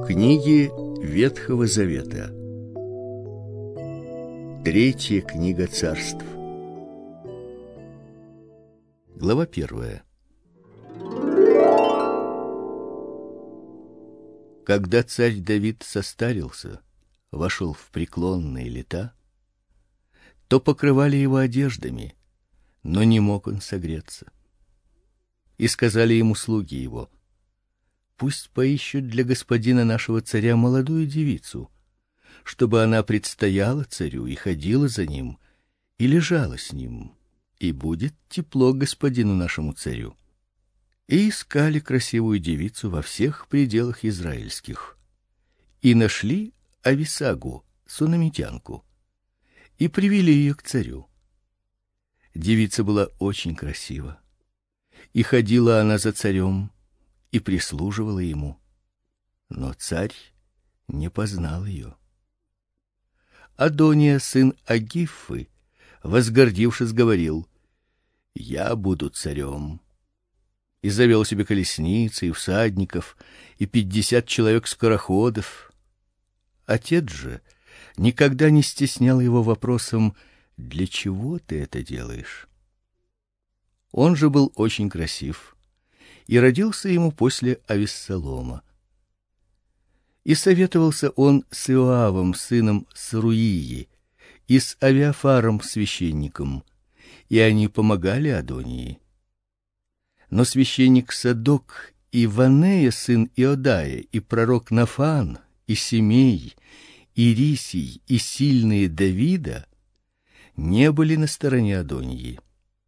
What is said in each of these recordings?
Книги Ветхого Завета. Третья книга Царств. Глава 1. Когда царь Давид состарился, вошел в преклонные лета, то покрывали его одеждами, но не мог он согреться. И сказали ему слуги его: пусть поищут для господина нашего царя молодую девицу, чтобы она предстояла царю и ходила за ним, и лежала с ним, и будет тепло господину нашему царю. И искали красивую девицу во всех пределах израильских, и нашли Ависагу, сунамитянку, и привели ее к царю. Девица была очень красива, и ходила она за царем, и прислуживала ему, но царь не познал ее. Адония, сын Агиффы, возгордившись, говорил: я буду царем. И завел себе колесницы и всадников, и 50 человек-скороходов. Отец же никогда не стеснял его вопросом: для чего ты это делаешь? Он же был очень красив, и родился ему после Авессалома. И советовался он с Иоавом, сыном Саруии, и с Авиафаром, священником, и они помогали Адонии. Но священник Садок и Ванея, сын Иодая, и пророк Нафан, и Семей, и Рисий, и сильные Давида не были на стороне Адонии.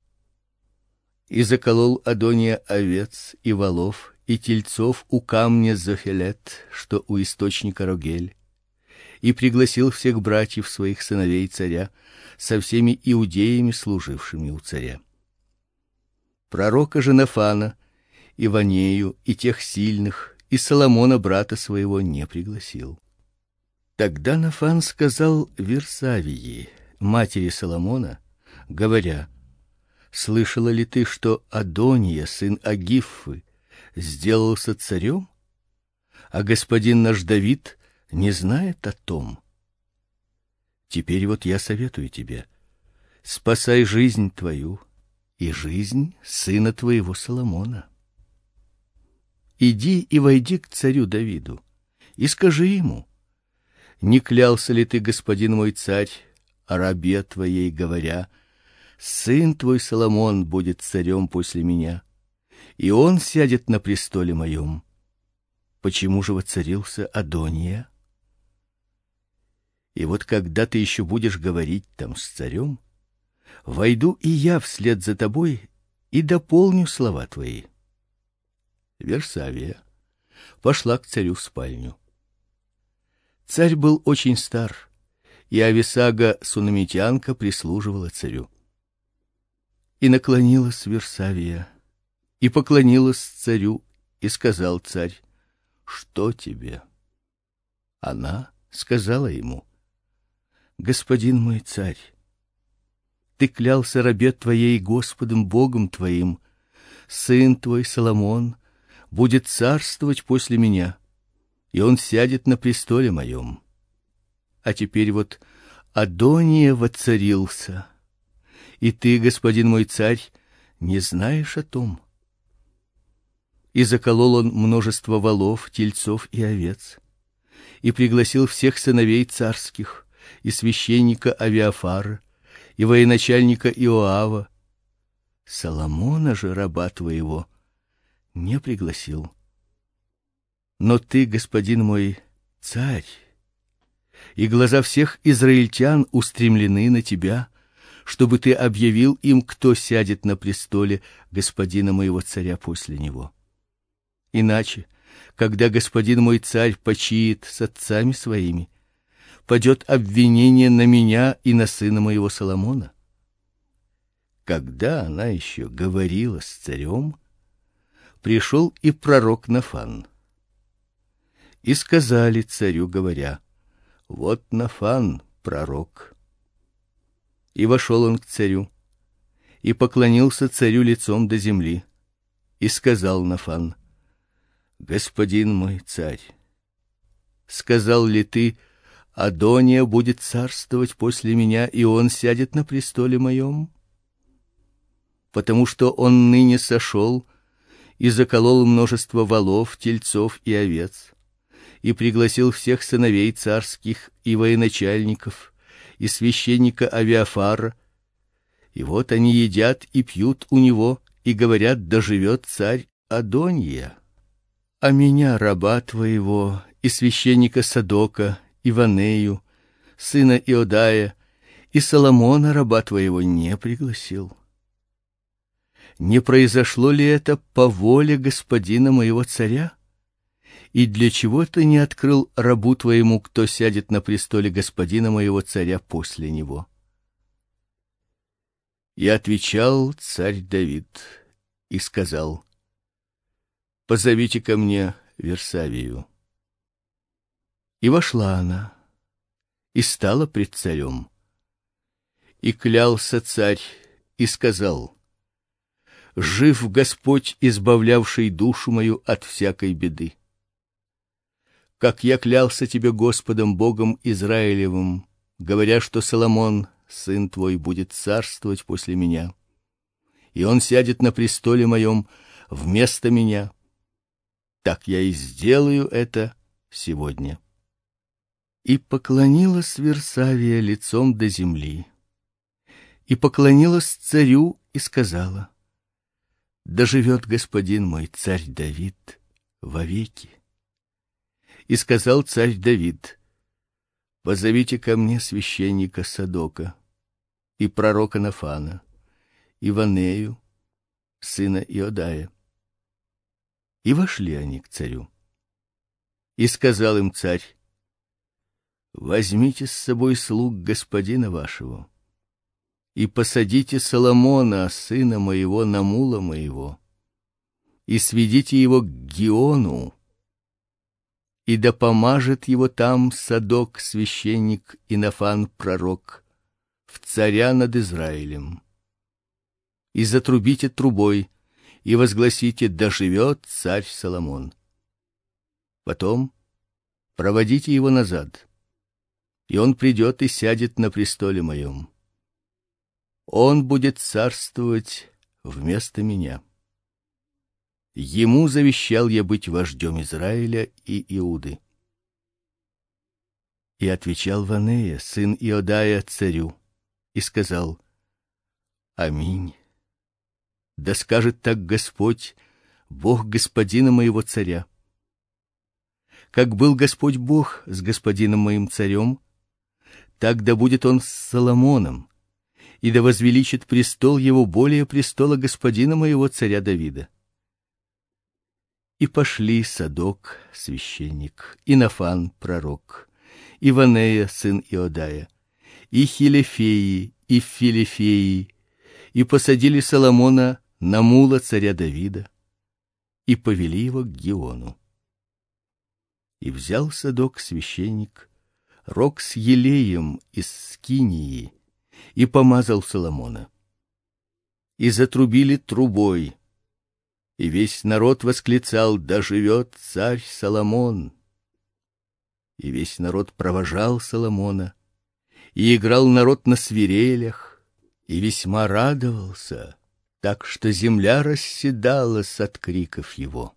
И заколол Адония овец и волов и тельцов у камня Зохелет, что у источника Рогель, и пригласил всех братьев своих сыновей царя со всеми иудеями, служившими у царя. Пророка же Нафана, и Ванею, и тех сильных, и Соломона брата своего не пригласил. Тогда Нафан сказал Версавии, матери Соломона, говоря: слышала ли ты, что Адония, сын Агиффы, сделался царем, а господин наш Давид не знает о том? Теперь вот я советую тебе: спасай жизнь твою и жизнь сына твоего Соломона. Иди и войди к царю Давиду и скажи ему: не клялся ли ты, господин мой царь, о рабе твоей, говоря: сын твой Соломон будет царем после меня, и он сядет на престоле моем? Почему же воцарился Адония? И вот когда ты еще будешь говорить там с царем, войду и я вслед за тобой и дополню слова твои. Версавия пошла к царю в спальню. Царь был очень стар, и Ависага, сунамитянка, прислуживала царю. И наклонилась Версавия, и поклонилась царю, и сказал царь: что тебе? Она сказала ему: господин мой царь, ты клялся рабе твоей Господом Богом твоим: сын твой Соломон будет царствовать после меня, и он сядет на престоле моем. А теперь вот Адония воцарился, и ты, господин мой царь, не знаешь о том. И заколол он множество волов, тельцов и овец, и пригласил всех сыновей царских, и священника Авиафара, и военачальника Иоава. Соломона же, раба твоего, не пригласил. Но ты, господин мой царь, и глаза всех израильтян устремлены на тебя, чтобы ты объявил им, кто сядет на престоле господина моего царя после него. Иначе, когда господин мой царь почиет с отцами своими, падет обвинение на меня и на сына моего Соломона. Когда она еще говорила с царем, пришел и пророк Нафан. И сказали царю, говоря: вот Нафан, пророк. И вошел он к царю, и поклонился царю лицом до земли, и сказал Нафан: господин мой царь, сказал ли ты: Адония будет царствовать после меня, и он сядет на престоле моем? Потому что он ныне сошел и заколол множество волов, тельцов и овец, и пригласил всех сыновей царских и военачальников, и священника Авиафара, и вот они едят и пьют у него, и говорят: да живет царь Адония. А меня, раба твоего, и священника Садока, и Ванею, сына Иодая, и Соломона, раба твоего, не пригласил. Не произошло ли это по воле господина моего царя? И для чего ты не открыл рабу твоему, кто сядет на престоле господина моего царя после него? И отвечал царь Давид и сказал: позовите ко мне Версавию. И вошла она, и стала пред царем. И клялся царь, и сказал: жив Господь, избавлявший душу мою от всякой беды. Как я клялся тебе Господом Богом Израилевым, говоря, что Соломон, сын твой, будет царствовать после меня, и он сядет на престоле моем вместо меня, так я и сделаю это сегодня. И поклонилась Версавия лицом до земли, и поклонилась царю и сказала: да живет господин мой, царь Давид, вовеки. И сказал царь Давид: позовите ко мне священника Садока и пророка Нафана, и Ванею, сына Иодая. И вошли они к царю. И сказал им царь: возьмите с собой слуг господина вашего, и посадите Соломона, сына моего, на мула моего, и сведите его к Гиону, и да помажет его там Садок, священник, и Нафан, пророк, в царя над Израилем. И затрубите трубой, и возгласите: да живет царь Соломон. Потом проводите его назад, и он придет и сядет на престоле моем. Он будет царствовать вместо меня. Ему завещал я быть вождем Израиля и Иуды. И отвечал Ванея, сын Иодая, царю, и сказал: аминь. Да скажет так Господь, Бог господина моего царя. Как был Господь Бог с господином моим царем, так да будет он с Соломоном, и да возвеличит престол его более престола господина моего царя Давида. И пошли Садок, священник, и Нафан, пророк, и Ванея, сын Иодая, и Хилефеи, и Филефеи, и посадили Соломона на мула царя Давида, и повели его к Гиону. И взял Садок, священник, рог с елеем из скинии, и помазал Соломона. И затрубили трубой, и весь народ восклицал: да живет царь Соломон. И весь народ провожал Соломона, и играл народ на свирелях, и весьма радовался, так что земля расседалась от криков его.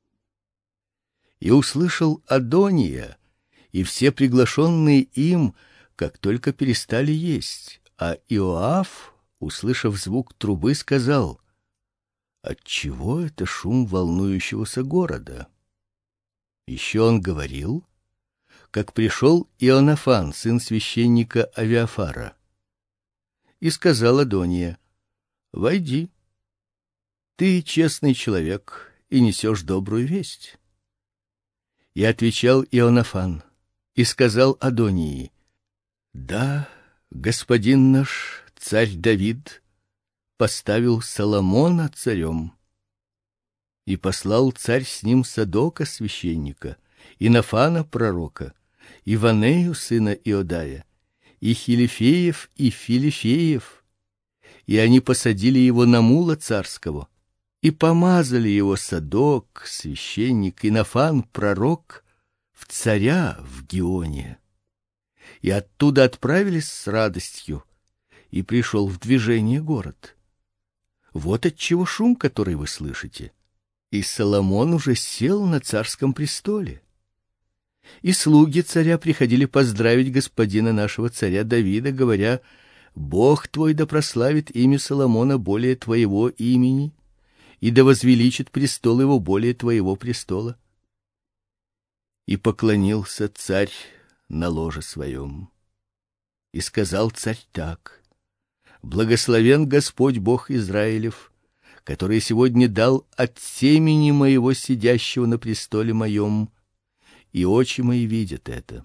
И услышал Адония, и все приглашенные им, как только перестали есть, а Иоав, услышав звук трубы, сказал: отчего это шум волнующегося города? Еще он говорил, как пришел Ионафан, сын священника Авиафара. И сказал Адония: войди, ты честный человек и несешь добрую весть. И отвечал Ионафан и сказал Адонии: да, господин наш царь Давид поставил Соломона царем. И послал царь с ним Садока, священника, и Нафана, пророка, и Ванею, сына Иодая, и Хилефеев, и Филефеев, и они посадили его на мула царского, и помазали его Садок, священник, и Нафан, пророк, в царя в Гионе, и оттуда отправились с радостью, и пришел в движение город. Вот отчего шум, который вы слышите. И Соломон уже сел на царском престоле. И слуги царя приходили поздравить господина нашего царя Давида, говоря: Бог твой да прославит имя Соломона более твоего имени, и да возвеличит престол его более твоего престола. И поклонился царь на ложе своем. И сказал царь так: Благословен Господь Бог Израилев, который сегодня дал от семени моего сидящего на престоле моем, и очи мои видят это.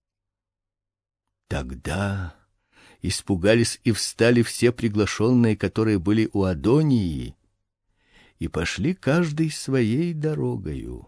Тогда испугались и встали все приглашенные, которые были у Адонии, и пошли каждый своей дорогою.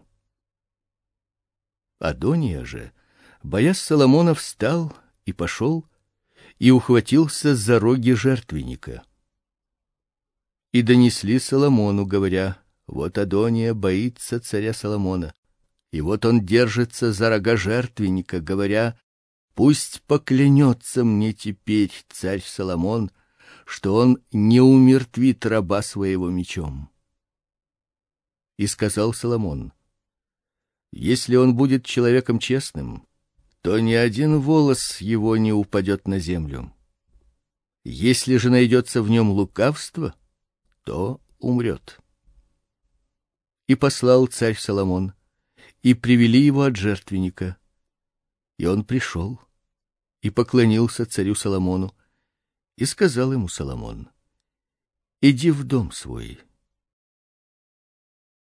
Адония же, боясь Соломона, встал и пошел, и ухватился за роги жертвенника. И донесли Соломону, говоря: вот Адония боится царя Соломона, и вот он держится за рога жертвенника, говоря: пусть поклянется мне теперь царь Соломон, что он не умертвит раба своего мечом. И сказал Соломон: если он будет человеком честным, то ни один волос его не упадет на землю. Если же найдется в нем лукавство, то умрет. И послал царь Соломон, и привели его от жертвенника. И он пришел и поклонился царю Соломону, и сказал ему Соломон: иди в дом свой,